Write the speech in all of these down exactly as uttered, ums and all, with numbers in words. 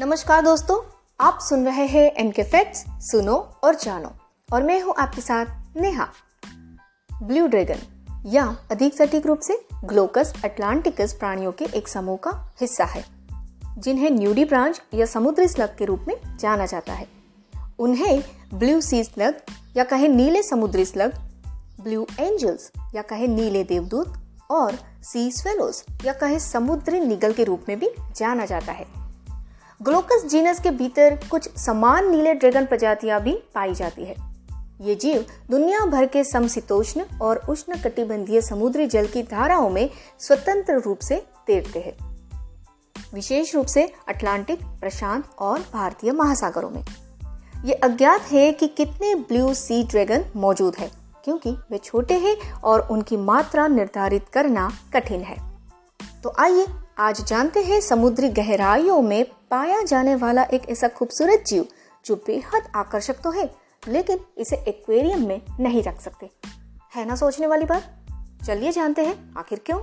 नमस्कार दोस्तों, आप सुन रहे हैं एनके फैक्ट्स, सुनो और जानो, और मैं हूं आपके साथ नेहा। ब्लू ड्रैगन या अधिक सटीक रूप से ग्लोकस अटलांटिकस प्राणियों के एक समूह का हिस्सा है, जिन्हें न्यूडीब्रांच या समुद्री स्लग के रूप में जाना जाता है। उन्हें ब्लू सी स्लग या कहे नीले समुद्री स्लग, ब्लू एंजल्स या कहे नीले देवदूत और सी स्वेलोस या कहे समुद्री निगल के रूप में भी जाना जाता है। ग्लोकस जीनस के भीतर कुछ समान नीले ड्रैगन प्रजातियां भी पाई जाती है। ये जीव दुनिया भर के समशीतोष्ण और उष्णकटिबंधीय समुद्री जल की धाराओं में स्वतंत्र रूप से तैरते हैं, विशेष रूप से अटलांटिक, प्रशांत और भारतीय महासागरों में। ये अज्ञात है कि कितने ब्लू सी ड्रैगन मौजूद है, क्योंकि वे छोटे हैं और उनकी मात्रा निर्धारित करना कठिन है। तो आइए आज जानते हैं समुद्री गहराइयों में पाया जाने वाला एक ऐसा खूबसूरत जीव जो बेहद आकर्षक तो है, लेकिन इसे एक्वेरियम में नहीं रख सकते। है ना सोचने वाली बात? चलिए जानते हैं आखिर क्यों।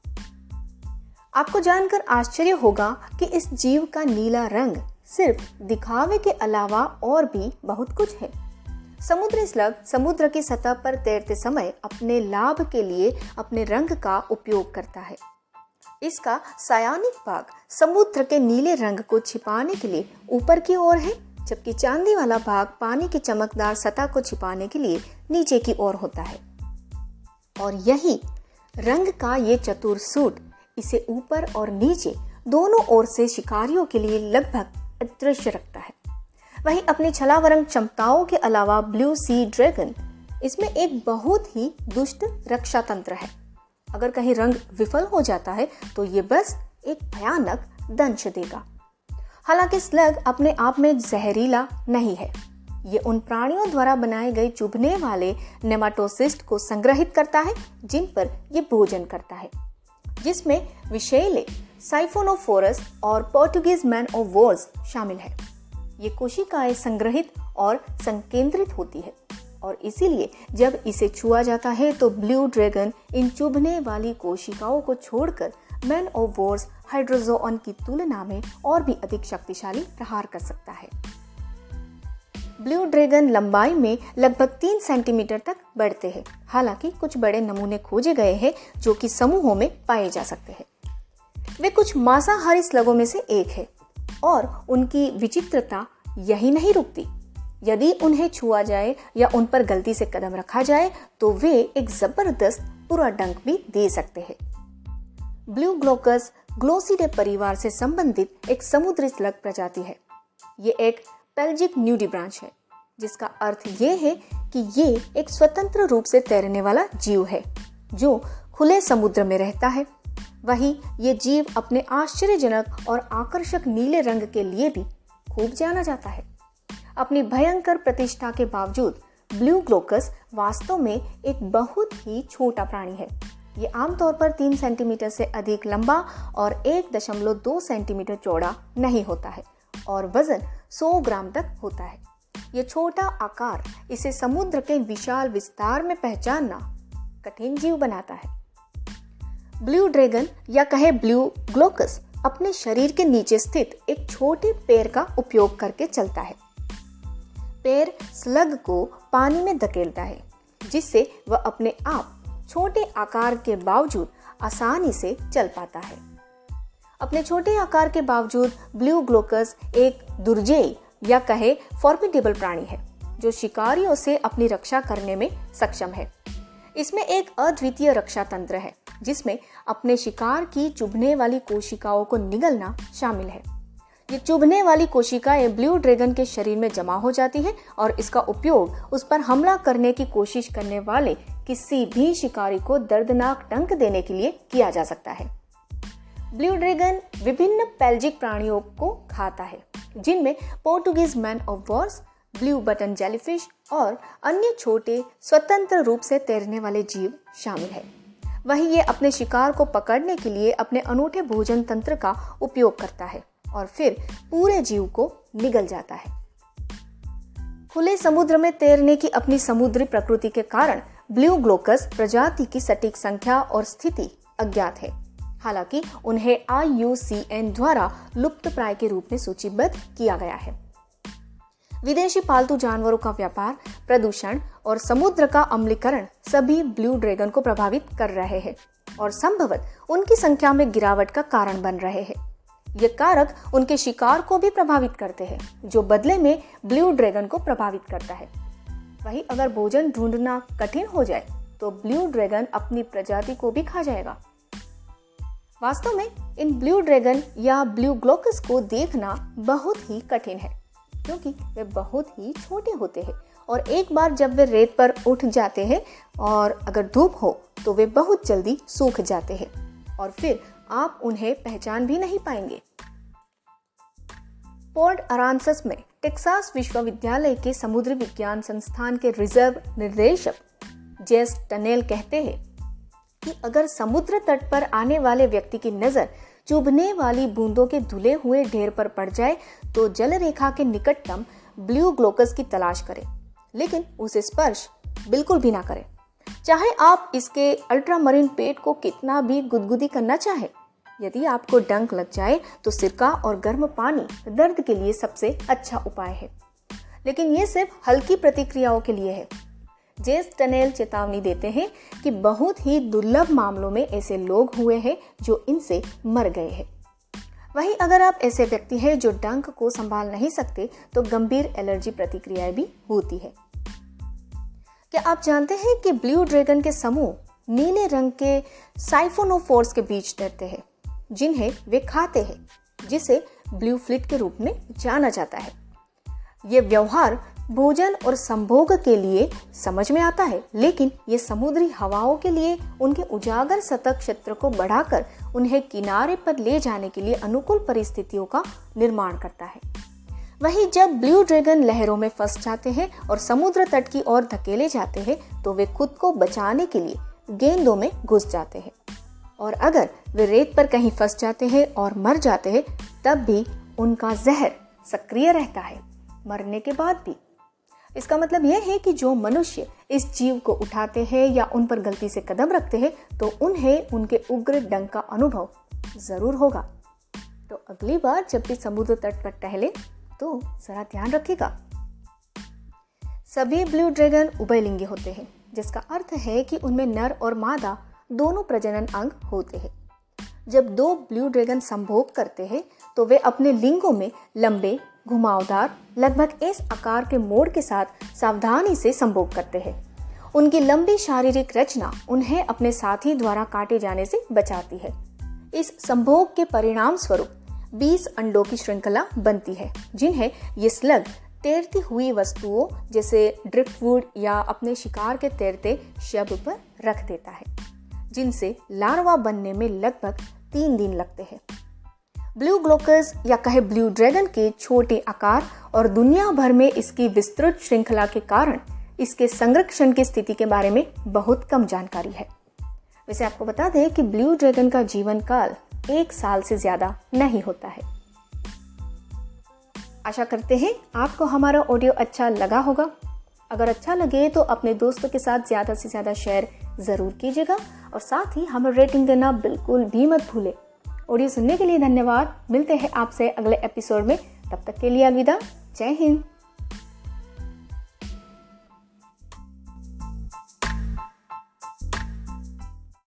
आपको जानकर आश्चर्य होगा कि इस जीव का नीला रंग सिर्फ दिखावे के अलावा और भी बहुत कुछ है। समुद्री स्लग समुद्र की सतह पर तैरते समय अपने लाभ के लिए अपने रंग का उपयोग करता है। इसका सायानिक भाग समुद्र के नीले रंग को छिपाने के लिए ऊपर की ओर है, जबकि चांदी वाला भाग पानी की चमकदार सतह को छिपाने के लिए नीचे की ओर होता है। और यही रंग का ये चतुर सूट इसे ऊपर और नीचे दोनों ओर से शिकारियों के लिए लगभग अदृश्य रखता है। वहीं अपनी छलावरंग क्षमताओं के अलावा ब्लू सी ड्रैगन इसमें एक बहुत ही दुष्ट रक्षा तंत्र है। अगर कहीं रंग विफल हो जाता है तो ये बस एक भयानक दंश देगा। हालांकि स्लग अपने आप में जहरीला नहीं है। ये उन प्राणियों द्वारा बनाए गए चुभने वाले नेमाटोसिस्ट को संग्रहित करता है जिन पर ये भोजन करता है, जिसमें विषैले, साइफोनोफोरस और पोर्टुगीज मैन ऑफ वॉर्स शामिल है। ये कोशिकाएं संग्रहित और संकेंद्रित होती है और इसीलिए जब इसे छुआ जाता है तो ब्लू ड्रैगन इन चुभने वाली कोशिकाओं को छोड़कर मैन ऑफ वॉर्स हाइड्रोजोअन की तुलना में और भी अधिक शक्तिशाली प्रहार कर सकता है। ब्लू ड्रैगन लंबाई में लगभग तीन सेंटीमीटर तक बढ़ते हैं। हालांकि कुछ बड़े नमूने खोजे गए हैं जो कि समूहों में पाए जा सकते हैं। वे कुछ मांसाहारी स्लगों में से एक है और उनकी विचित्रता यही नहीं रुकती। यदि उन्हें छुआ जाए या उन पर गलती से कदम रखा जाए तो वे एक जबरदस्त बुरा डंक भी दे सकते हैं। ब्लू ग्लोकस ग्लोसिडे परिवार से संबंधित एक समुद्री स्लग प्रजाति है। ये एक पेल्जिक न्यूडीब्रांच है, जिसका अर्थ ये है कि ये एक स्वतंत्र रूप से तैरने वाला जीव है जो खुले समुद्र में रहता है। वहीं ये जीव अपने आश्चर्यजनक और आकर्षक नीले रंग के लिए भी खूब जाना जाता है। अपनी भयंकर प्रतिष्ठा के बावजूद ब्लू ग्लोकस वास्तव में एक बहुत ही छोटा प्राणी है। ये आमतौर पर तीन सेंटीमीटर से अधिक लंबा और एक दशमलव दो सेंटीमीटर चौड़ा नहीं होता है और वजन सौ ग्राम तक होता है। ये छोटा आकार इसे समुद्र के विशाल विस्तार में पहचानना कठिन जीव बनाता है। ब्लू ड्रैगन या कहे ब्लू ग्लोकस अपने शरीर के नीचे स्थित एक छोटे पैर का उपयोग करके चलता है। पैर स्लग को पानी में धकेलता है, जिससे वह अपने आप छोटे आकार के बावजूद आसानी से चल पाता है। अपने छोटे आकार के बावजूद ब्लू ग्लोकस एक दुर्जेय या कहे फॉर्मिडेबल प्राणी है जो शिकारियों से अपनी रक्षा करने में सक्षम है। इसमें एक अद्वितीय रक्षा तंत्र है जिसमें अपने शिकार की चुभने वाली कोशिकाओं को निगलना शामिल है। ये चुभने वाली कोशिकाएं ब्लू ड्रैगन के शरीर में जमा हो जाती है और इसका उपयोग उस पर हमला करने की कोशिश करने वाले किसी भी शिकारी को दर्दनाक डंक देने के लिए किया जा सकता है। ब्लू ड्रैगन विभिन्न पेल्जिक प्राणियों को खाता है, जिनमें Portuguese man of wars, blue button jellyfish और अन्य छोटे स्वतंत्र रूप से तैरने वाले जीव शामिल है। वहीं ये अपने शिकार को पकड़ने के लिए अपने अनूठे भोजन तंत्र का उपयोग करता है और फिर पूरे जीव को निगल जाता है। खुले समुद्र में तैरने की अपनी समुद्री प्रकृति के कारण ब्लू ग्लोकस प्रजाति की सटीक संख्या और स्थिति अज्ञात है। हालांकि उन्हें आई यू सी एन द्वारा लुप्तप्राय के रूप में सूचीबद्ध किया गया है। विदेशी पालतू जानवरों का व्यापार, प्रदूषण और समुद्र का अम्लीकरण सभी ब्लू ड्रैगन को प्रभावित कर रहे हैं और संभवतः उनकी संख्या में गिरावट का कारण बन रहे हैं। ये कारक उनके शिकार को भी प्रभावित करते हैं, जो बदले में ब्लू ड्रैगन को प्रभावित करता है। वहीं अगर भोजन ढूंढना कठिन हो जाए तो ब्लू ड्रैगन अपनी प्रजाति को भी खा जाएगा। वास्तव में इन ब्लू ड्रैगन या ब्लू ग्लोकस को देखना बहुत ही कठिन है, क्योंकि वे बहुत ही छोटे होते हैं और एक बार जब वे रेत पर उठ जाते हैं और अगर धूप हो तो वे बहुत जल्दी सूख जाते हैं और फिर आप उन्हें पहचान भी नहीं पाएंगे। पोर्ट अरांसस में टेक्सास विश्वविद्यालय के समुद्री विज्ञान संस्थान के रिजर्व निर्देशक जेस टनेल कहते हैं कि अगर समुद्र तट पर आने वाले व्यक्ति की नजर चुभने वाली बूंदों के धुले हुए ढेर पर पड़ जाए तो जल रेखा के निकटतम ब्लू ग्लोकस की तलाश करें, लेकिन उसे स्पर्श बिल्कुल भी ना करें, चाहे आप इसके अल्ट्रामरीन पेट को कितना भी गुदगुदी करना चाहे। यदि आपको डंक लग जाए तो सिरका और गर्म पानी दर्द के लिए सबसे अच्छा उपाय है, लेकिन ये सिर्फ हल्की प्रतिक्रियाओं के लिए है। जेस टनेल चेतावनी देते हैं कि बहुत ही दुर्लभ मामलों में ऐसे लोग हुए हैं जो इनसे मर गए हैं। वहीं अगर आप ऐसे व्यक्ति हैं जो डंक को संभाल नहीं सकते तो गंभीर एलर्जी प्रतिक्रियाएं भी होती है। क्या आप जानते हैं कि ब्लू ड्रैगन के समूह नीले रंग के साइफोनोफोर्स के बीच तैरते हैं, जिन्हें वे खाते हैं, जिसे ब्लू फ्लिट के रूप में जाना जाता है। ये व्यवहार भोजन और संभोग के लिए समझ में आता है, लेकिन ये समुद्री हवाओं के लिए उनके उजागर सतह क्षेत्र को बढ़ाकर उन्हें किनारे पर ले जाने के लिए अनुकूल परिस्थितियों का निर्माण करता है। वहीं जब ब्लू ड्रैगन लहरों में फंस जाते हैं और समुद्र तट की ओर धकेले जाते हैं तो वे खुद को बचाने के लिए गेंदों में घुस जाते हैं, और अगर वे रेत पर कहीं फंस जाते हैं और मर जाते हैं तब भी उनका जहर सक्रिय रहता है, मरने के बाद भी। इसका मतलब यह है कि जो मनुष्य इस जीव को उठाते हैं या उन पर गलती से कदम रखते हैं तो उन्हें उनके उग्र डंक का अनुभव जरूर होगा। तो अगली बार जब भी समुद्र तट पर टहले तो जरा ध्यान रखिएगा। सभी ब्लू ड्रैगन उभयलिंगी होते हैं, जिसका अर्थ है कि उनमें नर और मादा दोनों प्रजनन अंग होते हैं। जब दो ब्लू ड्रैगन संभोग करते हैं तो वे अपने लिंगों में लंबे, घुमावदार, लगभग एस आकार के मोड़ के साथ सावधानी से संभोग करते हैं। उनकी लंबी शारीरिक रचना उन्हें अपने साथी द्वारा काटे जाने से बचाती है। इस संभोग के परिणाम स्वरूप बीस अंडों की श्रृंखला बनती है, जिन्हें ये स्लग तैरती हुई वस्तुओं जैसे ड्रिफ्टवुड या अपने शिकार के तैरते शव पर रख देता है, जिनसे लार्वा बनने में लगभग तीन दिन लगते हैं। ब्लू ग्लोकस या कहे ब्लू ड्रैगन के छोटे आकार और दुनिया भर में इसकी विस्तृत श्रृंखला के कारण इसके संरक्षण की स्थिति के बारे में बहुत कम जानकारी है। वैसे आपको बता दें कि ब्लू ड्रैगन का जीवन काल एक साल से ज्यादा नहीं होता है। आशा करते हैं आपको हमारा ऑडियो अच्छा लगा होगा। अगर अच्छा लगे तो अपने दोस्तों के साथ ज्यादा से ज्यादा शेयर जरूर कीजिएगा और साथ ही हमें रेटिंग देना बिल्कुल भी मत भूलें। ऑडियो सुनने के लिए धन्यवाद। मिलते हैं आपसे अगले एपिसोड में, तब तक के लिए अलविदा। जय हिंद।